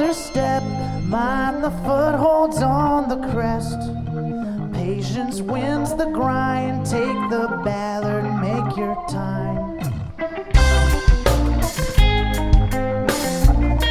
first step, mind the footholds on the crest. Patience wins the grind, take the ballot, make your time.